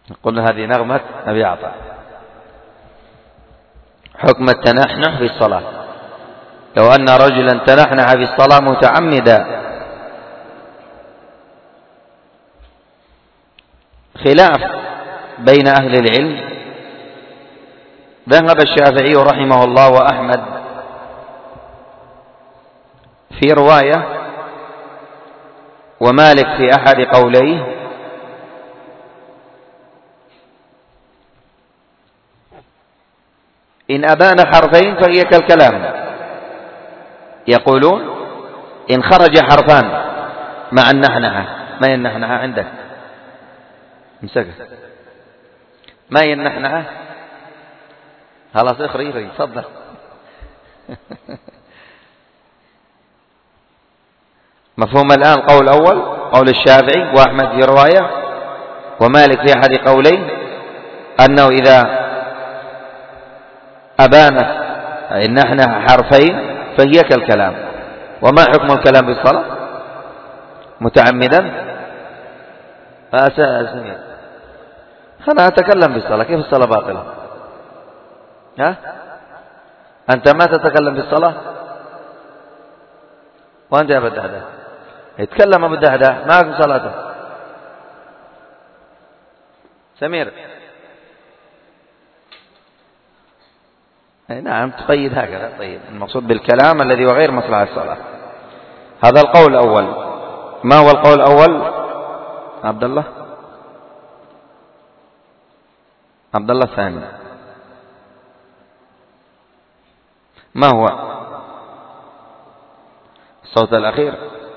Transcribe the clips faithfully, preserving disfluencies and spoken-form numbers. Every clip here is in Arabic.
قلنا هذه نغمة أبي عطاء. حكم التنحنح في الصلاة. لو أن رجلا تنحنح في الصلاة متعمدا، خلاف بين أهل العلم. ذهب الشافعي رحمه الله وأحمد في رواية، ومالك في أحد قوليه، إن أبان حرفين فهي كالكلام. يقولون إن خرج حرفان مع النحنحة. ما هي النحنحة عندك؟ امسكها. ما هي النحنحة؟ خلاص اخري اخري تفضل. مفهوم الآن القول الأول قول الشافعي وأحمد في رواية، ومالك في أحد قولين، أنه إذا أبانت النحنحة حرفين فهي كالكلام. وما حكم الكلام بالصلاة؟ متعمدا أسمع أنا أتكلم بالصلاة، كيف الصلاة باطلة؟ ها؟ أنت ما تتكلم بالصلاة وأنت يا بدهده يتكلم بدهده، ما في صلاته. سمير أي نعم تقيد هكذا. طيب المقصود بالكلام الذي وغير مصلحة الصلاة. هذا القول الأول. ما هو القول الأول عبد الله؟ عبد الله الثاني ما هو؟ الصوت الأخير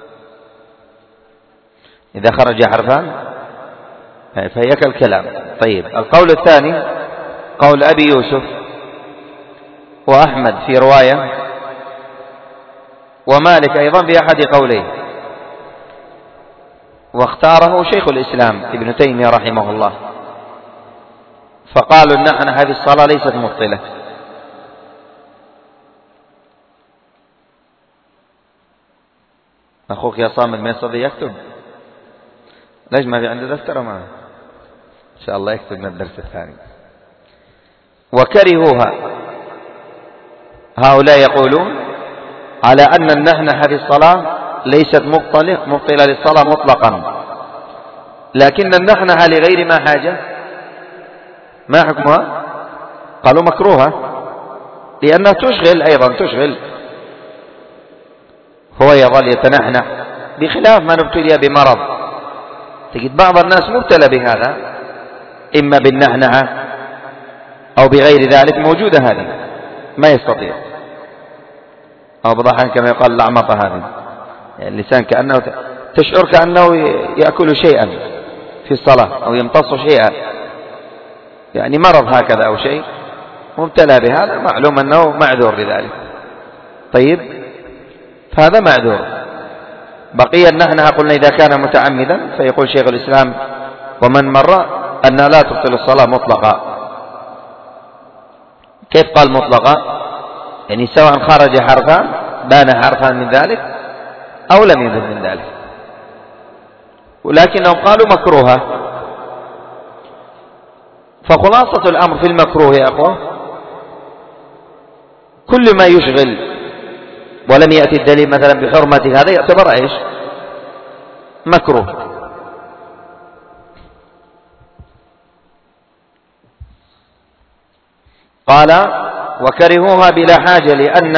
إذا خرج حرفان فهي كالكلام. طيب القول الثاني قول أبي يوسف وأحمد في رواية، ومالك أيضا في أحد قوليه، واختاره شيخ الإسلام ابن تيمية رحمه الله، فقالوا النحنحة هذه الصلاة ليست مبطلة. أخوك يا صامد ما يستطيع يكتب؟ ليش ما في عنده دفتر؟ ما إن شاء الله يكتب من الدرس الثاني. وكرهوها هؤلاء يقولون على أن النحنحة في الصلاة ليست مبطلة مبطلة للصلاة مطلقا، لكن النحنحة لغير ما حاجة ما حكمها؟ قالوا مكروهة لأنها تشغل أيضا تشغل. هو يظل يتنحنح بخلاف من ابتلي بمرض. تجد بعض الناس مبتلى بهذا إما بالنحنحة أو بغير ذلك، موجودة هذه ما يستطيع، أو بضحا كما يقال لعمطة هذه، يعني اللسان كأنه تشعر كأنه يأكل شيئا في الصلاة أو يمتص شيئا، يعني مرض هكذا أو شيء مبتلى بهذا، معلوم أنه معذور بذلك. طيب فهذا معذور. بقي النحنحة قلنا إذا كان متعمدا، فيقول شيخ الإسلام ومن مر أنها لا تبطل الصلاة مطلقا. كيف قال مطلقا؟ يعني سواء خرج حرفان بان حرفان من ذلك أو لم يبن من ذلك، ولكنهم قالوا مكروهة. فخلاصة الأمر في المكروه يا أخوة كل ما يشغل ولم يأتي الدليل مثلا بحرمته، هذا يعتبر إيش؟ مكروه. قال وكرهوها بلا حاجة لأن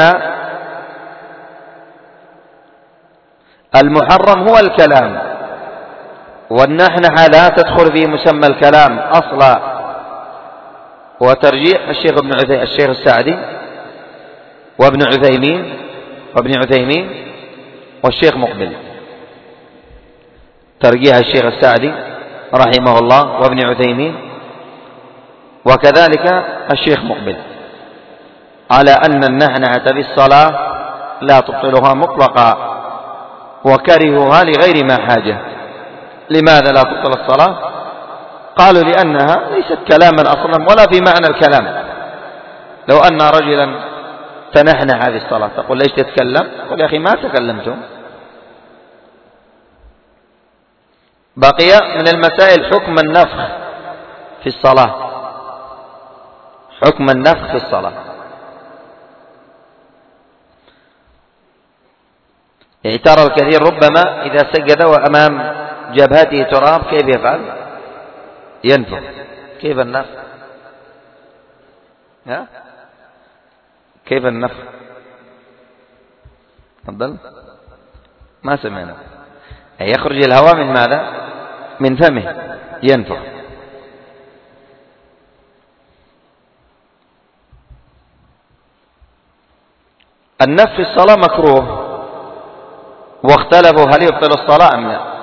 المحرم هو الكلام، والنحنحة لا تدخل في مسمى الكلام أصلا. وترجيح الشيخ ابن عثيمين الشيخ السعدي وابن عثيمين وابن عثيمين والشيخ مقبل، ترجيح الشيخ السعدي رحمه الله وابن عثيمين وكذلك الشيخ مقبل على أن النحنحة في الصلاة لا تبطلها مطلقا، وكرهوها لغير ما حاجة. لماذا لا تبطل الصلاة؟ قالوا لأنها ليست كلاما أصلا ولا في معنى الكلام. لو أن رجلا تنحنح في الصلاة تقول ليش تتكلم؟ قل يا أخي ما تكلمتم. بقي من المسائل حكم النفخ في الصلاة، حكم النفخ في الصلاة. يعني ترى الكثير ربما إذا سجد وأمام جبهته تراب كيف يفعل؟ ينفخ. كيف النفخ؟ ها؟ كيف النفخ؟ تفضل. ما سمعنا. يخرج الهواء من ماذا؟ من فمه، ينفخ. النفخ في الصلاة مكروه، واختلفوا هل يبطل الصلاة أم لا.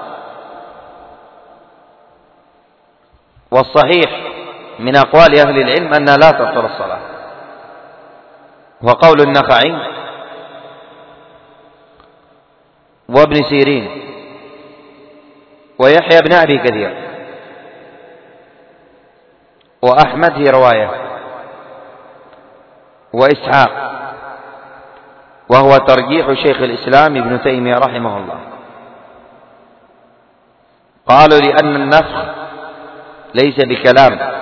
والصحيح من أقوال أهل العلم أنها لا تبطل الصلاة، وقول النخعي وابن سيرين ويحيى بن أبي كثير وأحمد في رواية وإسحاق، وهو ترجيح شيخ الإسلام ابن تيمية رحمه الله. قالوا لأن النفخ ليس بكلام،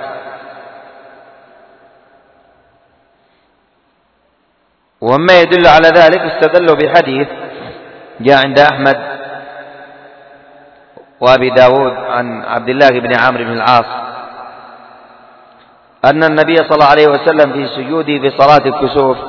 وما يدل على ذلك استدلوا بحديث جاء عند أحمد وأبي داود عن عبد الله بن عمرو بن العاص أن النبي صلى الله عليه وسلم في سجوده في صلاة الكسوف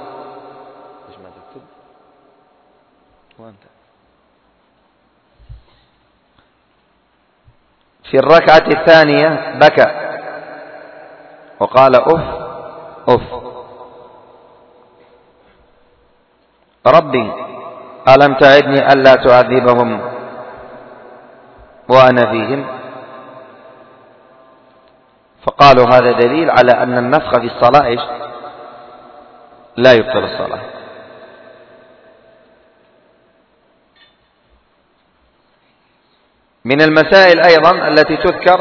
في الركعة الثانية بكى وقال أف أف ربي ألم تعدني ألا تعذبهم وأنا فيهم. فقالوا هذا دليل على أن النفخ في الصلاة لا يبطل الصلاة. من المسائل أيضا التي تذكر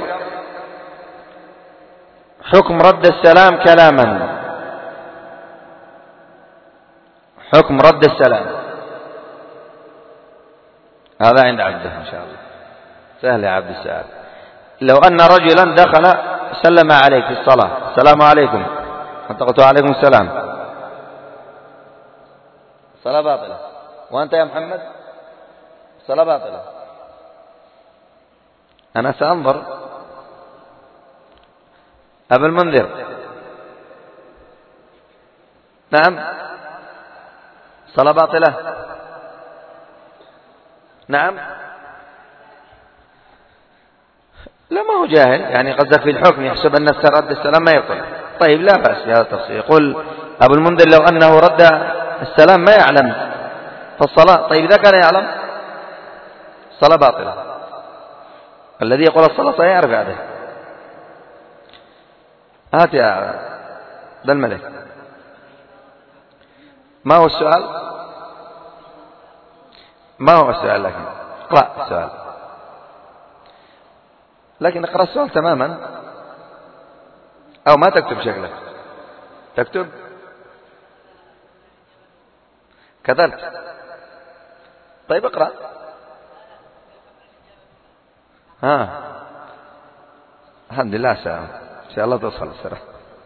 حكم رد السلام كلاما، حكم رد السلام هذا عند عبده إن شاء الله سهل يا عبد السلام. لو أن رجلا دخل سلم عليك في الصلاة السلام عليكم، أنت قلت عليكم السلام، صلاة باطلة. وأنت يا محمد صلاة باطلة. أنا سأنظر. أبا المنذر نعم صلاة باطلة نعم. لا ما هو جاهل، يعني قصدك في الحكم يحسب أن رد السلام ما يبطل. طيب لا بأس بهذا التفصيل. يقول أبو المنذر لو أنه رد السلام ما يعلم فالصلاة، طيب إذا كان يعلم الصلاة باطلة. الذي يقول الصلاة صحيح يعرف هذا. هات يا ذا الملك، ما هو السؤال؟ ما هو السؤال؟ لكن اقرأ السؤال، لكن اقرأ السؤال تماما أو ما تكتب شكلك. تكتب كتبت. طيب اقرأ. ها الحمد لله سلام إن شاء الله توصل السلام.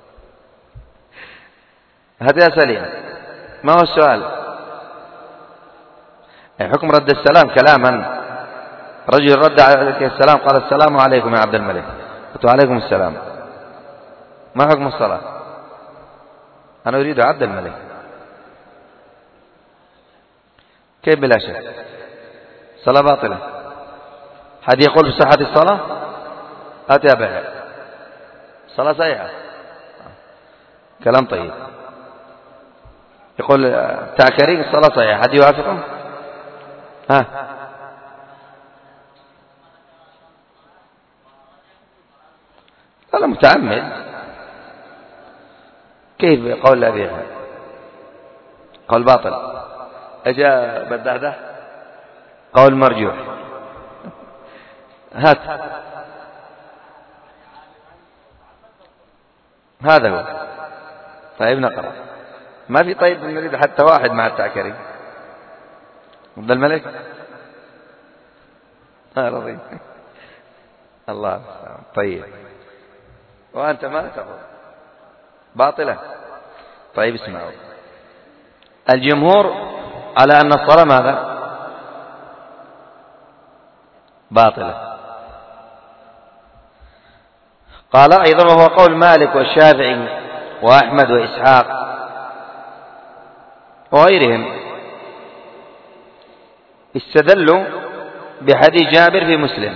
هذا يا سليم ما هو السؤال؟ حكم رد السلام كلاما. رجل رد عليك السلام قال السلام عليكم يا عبد الملك، قلت عليكم السلام، ما حكم الصلاة؟ أنا أريد عبد الملك. كيف بلا شك؟ صلاة باطلة. حد يقول في صحة الصلاة؟ هات يا بها صلاة صحيحة. كلام طيب. يقول تعكرين الصلاة صحيحة، حد يوافقه؟ ها هذا متعمد. كيف قول أبي قول باطل؟ أجا بدهده قول مرجوح. هات هذا هو. طيب نقرأ. ما في طيب نريد حتى واحد مع التعكري. عبد الملك ها رضي الله. طيب وأنت ما تقول باطلة. طيب اسمعوا، الجمهور على أن الصلاة ماذا؟ باطلة. قال أيضا وهو قول مالك والشافعي وأحمد وإسحاق وغيرهم، استدلوا بحديث جابر في مسلم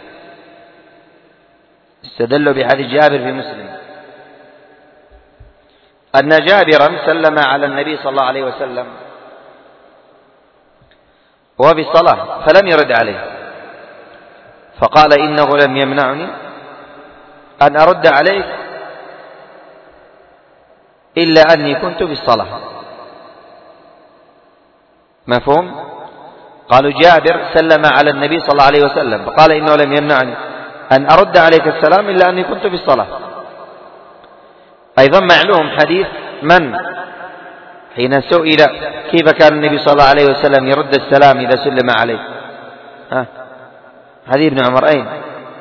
استدلوا بحديث جابر في مسلم أن جابرا سلم على النبي صلى الله عليه وسلم وهو في الصلاة فلم يرد عليه، فقال إنه لم يمنعني أن أرد عليك إلا أني كنت في الصلاة. مفهوم؟ قالوا جابر سلم على النبي صلى الله عليه وسلم فقال إنه لم يمنعني أن أرد عليك السلام إلا أني كنت في الصلاة. أيضا معلوم حديث من حين سئل كيف كان النبي صلى الله عليه وسلم يرد السلام إذا سلم عليه، ها حديث ابن عمر أين؟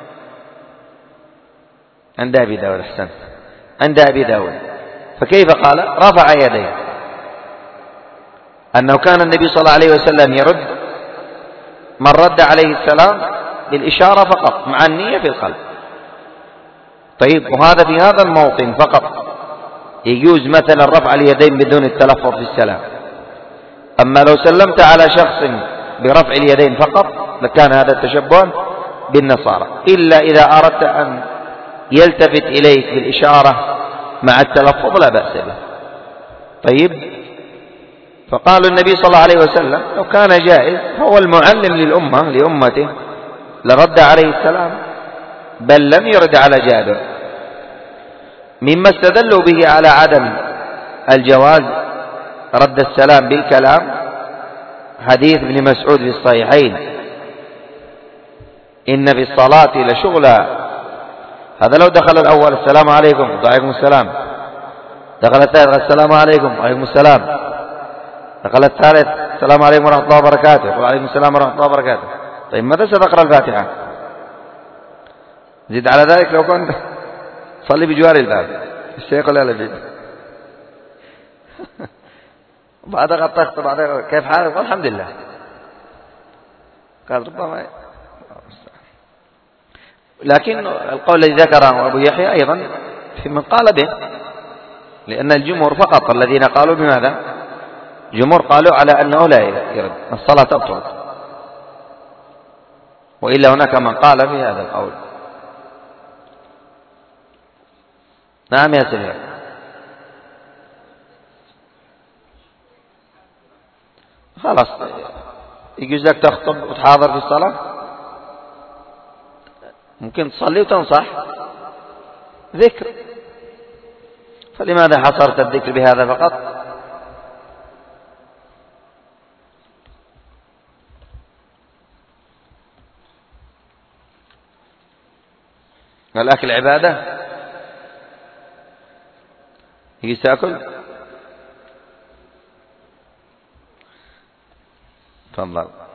عند أبي داود. أحسن، عند أبي داود. فكيف قال؟ رفع يديه، أنه كان النبي صلى الله عليه وسلم يرد من رد عليه السلام بالإشارة فقط مع النية في القلب. طيب، وهذا في هذا الموطن فقط يجوز مثلا رفع اليدين بدون التلفظ بالسلام. أما لو سلمت على شخص برفع اليدين فقط لكان هذا التشبه بالنصارى، إلا إذا أردت أن يلتفت إليك بالإشارة مع التلفظ لا بأس به. طيب، فقالوا النبي صلى الله عليه وسلم لو كان جائز هو المعلم للأمة لأمته لرد عليه السلام، بل لم يرد على جابر. مما استدلوا به على عدم الجواز رد السلام بالكلام حديث ابن مسعود في الصحيحين إن في الصلاة لشغلا. هذا لو دخل الأول السلام عليكم وعليكم السلام، دخل الثالث السلام عليكم وعليكم السلام، دخل الثالث السلام عليكم ورحمة الله وبركاته وعليكم السلام ورحمة الله وبركاته. طيب، متى ستقرأ الفاتحة؟ زيد على ذلك لو كنت صلي بجوار الباب الشيخ ولا لبيد بعد غطست بعد كيف حالك؟ الحمد لله. قال ربما، لكن القول الذي ذكره أبو يحيى أيضا في من قال به، لأن الجمهور فقط الذين قالوا بماذا؟ جمهور قالوا على أنه لا يرد الصلاة تبطل، وإلا هناك من قال في هذا القول. نعم يا سيدي. خلاص يجوز لك تخطب وتحاضر في الصلاة، ممكن تصلي وتنصح ذكر، فلماذا حصرت الذكر بهذا فقط؟ الأكل عبادة، يجي تأكل. تفضل.